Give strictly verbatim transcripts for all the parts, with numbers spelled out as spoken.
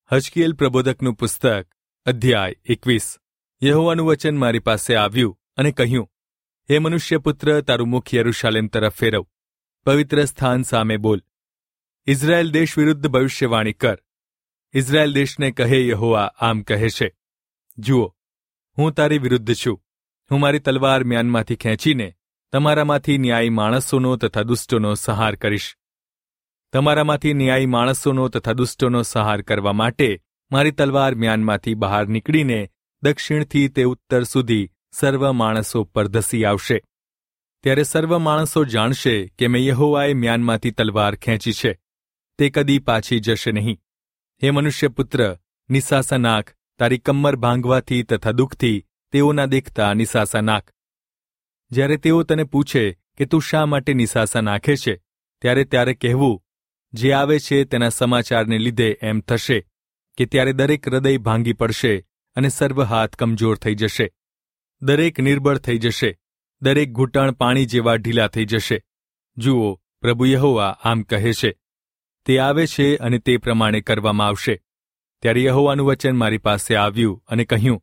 હજકીએલ પ્રબોધકનું પુસ્તક અધ્યાય એકવીસ. યહોવાનું વચન મારી પાસે આવ્યું અને કહ્યું, હે મનુષ્યપુત્ર, તારું મુખ યરૂશાલેમ તરફ ફેરવ, પવિત્ર સ્થાન સામે બોલ. ઇઝરાયેલ દેશ વિરુદ્ધ ભવિષ્યવાણી કર. ઇઝરાયેલ દેશને કહે, યહોવા આમ કહે છે, જુઓ, હું તારી વિરુદ્ધ છું. હું મારી તલવાર મ્યાનમાંથી ખેંચીને તમારામાંથી ન્યાયી માણસોનો તથા દુષ્ટોનો સંહાર કરીશ. તમારામાંથી ન્યાયી માણસોનો તથા દુષ્ટોનો સંહાર કરવા માટે મારી તલવાર મ્યાનમાંથી બહાર નીકળીને દક્ષિણથી તે ઉત્તર સુધી સર્વ માણસો પર ધસી આવશે. ત્યારે સર્વ માણસો જાણશે કે મેં યહોવાએ મ્યાનમાંથી તલવાર ખેંચી છે, તે કદી પાછી જશે નહીં. હે મનુષ્યપુત્ર, નિસાસા નાખ, તારી કમર ભાંગવાથી તથા દુઃખથી તેઓના દેખતા નિસાસા નાખ. જ્યારે તેઓ તને પૂછે કે તું શા માટે નિસાસા નાખે છે, ત્યારે ત્યારે કહેવું, જે આવે છે તેના સમાચારને લીધે એમ થશે કે ત્યારે દરેક હૃદય ભાંગી પડશે અને સર્વ હાથ કમજોર થઈ જશે. દરેક નિર્બળ થઈ જશે, દરેક ઘૂંટણ પાણી જેવા ઢીલા થઈ જશે. જુઓ, પ્રભુ યહોવા આમ કહે છે, તે આવે છે અને તે પ્રમાણે કરવામાં આવશે. ત્યારે યહોવાનું વચન મારી પાસે આવ્યું અને કહ્યું,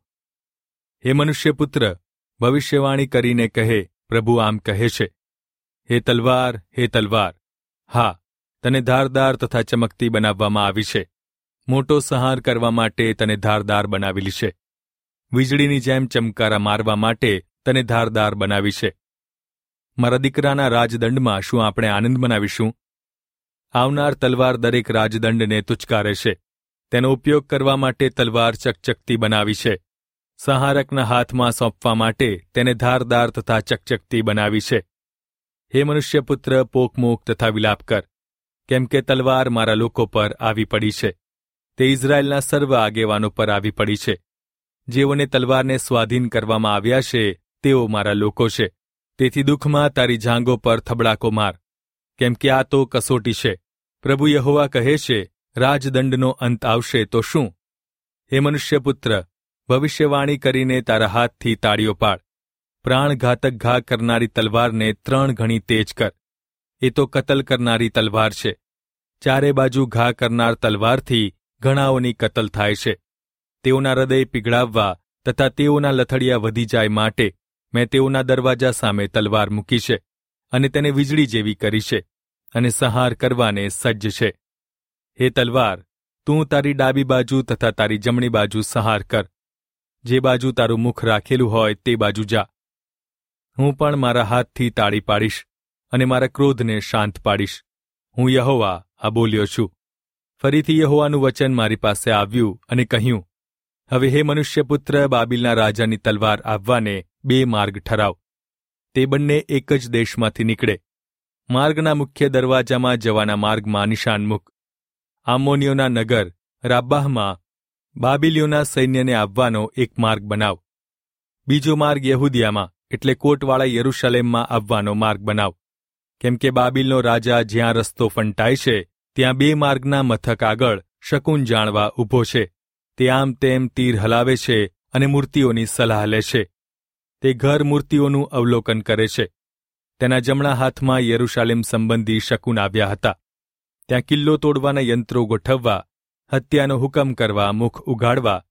હે મનુષ્યપુત્ર, ભવિષ્યવાણી કરીને કહે, પ્રભુ આમ કહે છે, હે તલવાર, હે તલવાર, હા, તને ધારદાર તથા ચમકતી બનાવવામાં આવી છે. મોટો સંહાર કરવા માટે તને ધારદાર બનાવેલી છે. વીજળીની જેમ ચમકારા મારવા માટે તને ધારદાર બનાવી છે. મારા દીકરાના રાજદંડમાં શું આપણે આનંદ મનાવીશું? આવનાર તલવાર દરેક રાજદંડને તુચકારે છે. તેનો ઉપયોગ કરવા માટે તલવાર ચકચકતી બનાવી છે. સંહારકના હાથમાં સોંપવા માટે તેને ધારદાર તથા ચકચકતી બનાવી છે. હે મનુષ્યપુત્ર, પોકમોક તથા વિલાપ કર, કેમ કે તલવાર મારા લોકો પર આવી પડી છે. તે ઇઝરાયેલના સર્વ આગેવાનો પર આવી પડી છે. જેઓને તલવારને સ્વાધીન કરવામાં આવ્યા છે તેઓ મારા લોકો છે. તેથી દુઃખમાં તારી જાંઘો પર થબડાકો માર, કેમ કે આ તો કસોટી છે. પ્રભુ યહોવા કહે છે, રાજદંડનો અંત આવશે તો શું? હે મનુષ્યપુત્ર, ભવિષ્યવાણી કરીને તારા હાથથી તાળીઓ પાડ. પ્રાણઘાતક ઘા કરનારી તલવારને ત્રણ ગણી તેજ કર. એ તો કતલ કરનારી તલવાર છે. ચારે બાજુ ઘા કરનાર તલવારથી ઘણાઓની કતલ થાય છે. તેઓના હૃદય પીગળાવવા તથા તેઓના લથડિયા વધી જાય માટે મેં તેઓના દરવાજા સામે તલવાર મૂકી છે અને તેને વીજળી જેવી કરી છે અને સંહાર કરવાને સજ્જ છે. હે તલવાર, તું તારી ડાબી બાજુ તથા તારી જમણી બાજુ સંહાર કર. જે બાજુ તારું મુખ રાખેલું હોય તે બાજુ જા. હું પણ મારા હાથથી તાળી પાડીશ અને મારા ક્રોધને શાંત પાડીશ. હું યહોવા આ બોલ્યો છું. ફરીથી યહોવાનું વચન મારી પાસે આવ્યું અને કહ્યું, હવે હે મનુષ્યપુત્ર, બાબિલના રાજાની તલવાર આવવાને બે માર્ગ ઠરાવ. તે બંને એક જ દેશમાંથી નીકળે. માર્ગના મુખ્ય દરવાજામાં જવાના માર્ગમાં નિશાન મૂક. આમોનીઓના નગર રાબ્બાહમાં બાબિલીઓના સૈન્યને આવવાનો એક માર્ગ બનાવ. બીજો માર્ગ યહૂદિયામાં એટલે કોટવાળા યરૂશાલેમમાં આવવાનો માર્ગ બનાવ. કેમ કે બાબિલનો રાજા જ્યાં રસ્તો ફંટાય છે ત્યાં બે માર્ગના મથક આગળ શકુન જાણવા ઊભો છે. તે આમ તેમ તીર હલાવે છે અને મૂર્તિઓની સલાહ લે છે. તે ઘર મૂર્તિઓનું અવલોકન કરે છે. તેના જમણા હાથમાં યરૂશાલેમ સંબંધી શકુન આવ્યા હતા. ત્યાં કિલ્લો તોડવાના યંત્રો ગોઠવવા, હત્યાનો હુકમ કરવા, મુખ ઉઘાડવા,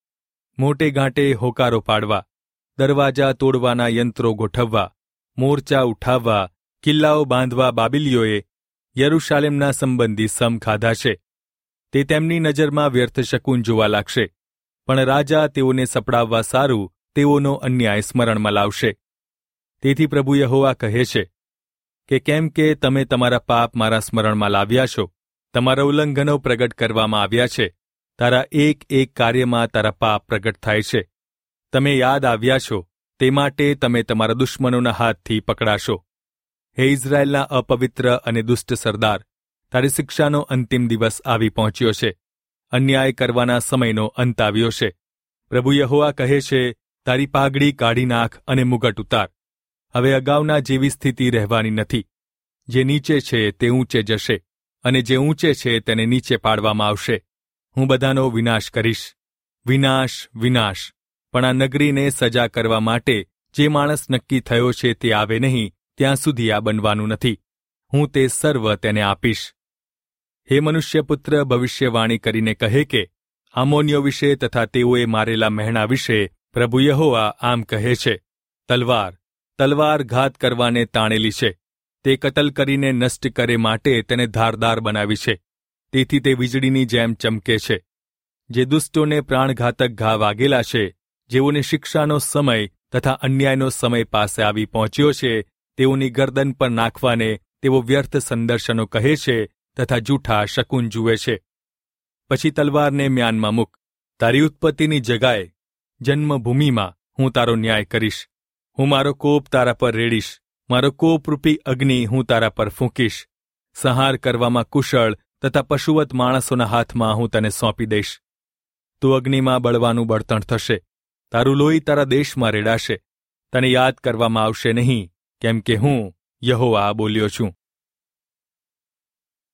મોટે ગાંટે હોકારો પાડવા, દરવાજા તોડવાના યંત્રો ગોઠવવા, મોરચા ઉઠાવવા, કિલ્લાઓ બાંધવા બાબિલીઓએ યરૂશાલેમના સંબંધી સમ ખાધા છે. તે તેમની નજરમાં વ્યર્થ શકુન જોવા લાગશે, પણ રાજા તેઓને સપડાવવા સારું તેઓનો અન્યાય સ્મરણમાં લાવશે. તેથી પ્રભુ યહોવા કહે છે કે કેમ કે તમે તમારા પાપ મારા સ્મરણમાં લાવ્યા છો, તમારા ઉલ્લંઘનો પ્રગટ કરવામાં આવ્યા છે, તારા એક એક કાર્યમાં તારા પાપ પ્રગટ થાય છે. તમે યાદ આવ્યા છો, તે માટે તમે તમારા દુશ્મનોના હાથથી પકડાશો. હે ઇઝરાયેલના અપવિત્ર અને દુષ્ટ સરદાર, તારી શિક્ષાનો અંતિમ દિવસ આવી પહોંચ્યો છે. અન્યાય કરવાના સમયનો અંત આવ્યો છે. પ્રભુ યહોવા કહે છે, તારી પાઘડી કાઢી નાખ અને મુગટ ઉતાર. હવે અગાઉના જેવી સ્થિતિ રહેવાની નથી. જે નીચે છે તે ઊંચે જશે અને જે ઊંચે છે તેને નીચે પાડવામાં આવશે. હું બધાનો વિનાશ કરીશ. વિનાશ, વિનાશ. પણ આ નગરીને સજા કરવા માટે જે માણસ નક્કી થયો છે તે આવે નહીં ત્યાં સુધી આ બનવાનું નથી. હું તે સર્વ તેને આપીશ. હે મનુષ્યપુત્ર, ભવિષ્યવાણી કરીને કહે કે આમોનીઓ વિશે તથા તેઓએ મારેલા મહેણા વિશે પ્રભુ યહોવા આમ કહે છે, તલવાર તલવાર ઘાત કરવાને તાણેલી છે, તે કતલ કરીને નષ્ટ કરે માટે તેને ધારદાર બનાવી છે, તેથી તે વીજળીની જેમ ચમકે છે. જે દુષ્ટોને પ્રાણઘાતક ઘા વાગેલા છે, જેઓને શિક્ષાનો સમય તથા અન્યાયનો સમય પાસે આવી પહોંચ્યો છે, તેઓની ગરદન પર નાખવાને તેઓ વ્યર્થ સંદર્શનો કહે છે તથા જૂઠા શકુન જુએ છે. પછી તલવારને મ્યાનમાં મૂક. તારી ઉત્પત્તિની જગાએ જન્મભૂમિમાં હું તારો ન્યાય કરીશ. હું મારો કોપ તારા પર રેડીશ, મારો કોપરૂપી અગ્નિ હું તારા પર ફૂંકીશ. સંહાર કરવામાં કુશળ તથા પશુવત માણસોના હાથમાં હું તને સોંપી દઈશ. તું અગ્નિમાં બળવાનું બળતણ થશે, તારું લોહી તારા દેશમાં રેડાશે. તને યાદ કરવામાં આવશે નહીં, કેમ કે હું યહોવા બોલ્યો છું.